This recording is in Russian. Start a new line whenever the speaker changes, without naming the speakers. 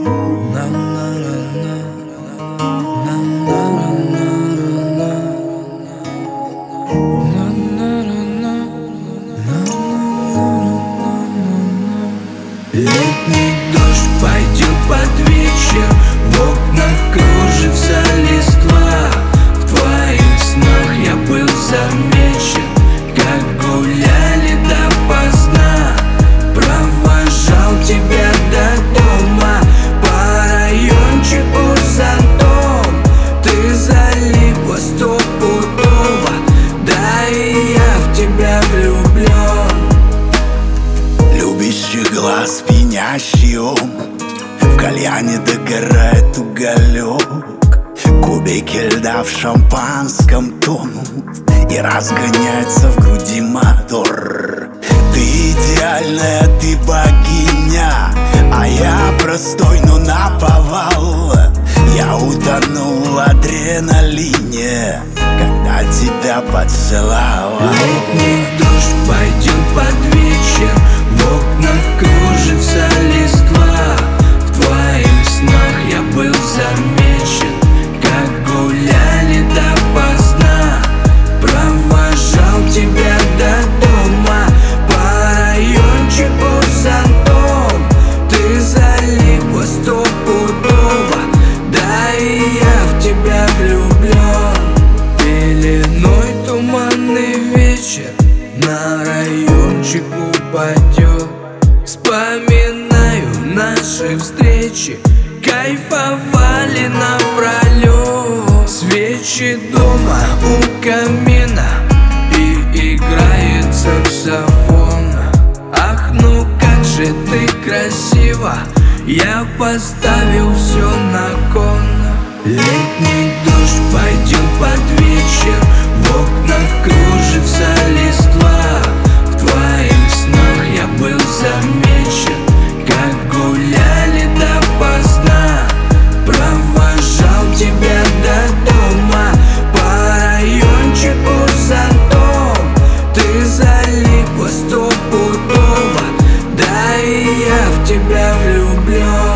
Летний дождь пойдет под вечер, в окнах кружится листва. В твоих снах я был замечен, как гуляли допоздна. Провожал тебя до дома, по райончику зонтом. Ты залипла стопудово, да и я в тебя влюблен.
Любящий глаз пьянящий ум, в кальяне догорает уголек. Кубики льда в шампанском тонут, и разгоняется в груди мотор. Ты идеальная, ты богиня, а я простой, но наповал. Я утонул в адреналине, когда тебя поцеловал.
Летний дождь пойдет под вечер, в окнах кружится листва. В твоих снах я был замечен, как гуляли допоздна. Провожал тебя до дома, по райончику зонтом. Ты залипла стопудово, да и я в тебя влюблен. Пеленой туманный вечер на райончик упадет. Вспоминаю наши встречи, кайфовали напролет. Свечи дома у камина, и играет саксофон. Ах, ну как же ты красива, я поставил все на кон. Летний дождь пойдет под вечер, в окнах кружится листва. В твоих снах я был замечен, как гуляли допоздна. Провожал тебя до дома, по райончику зонтом. Ты залипла стопудово, да и я в тебя влюблен.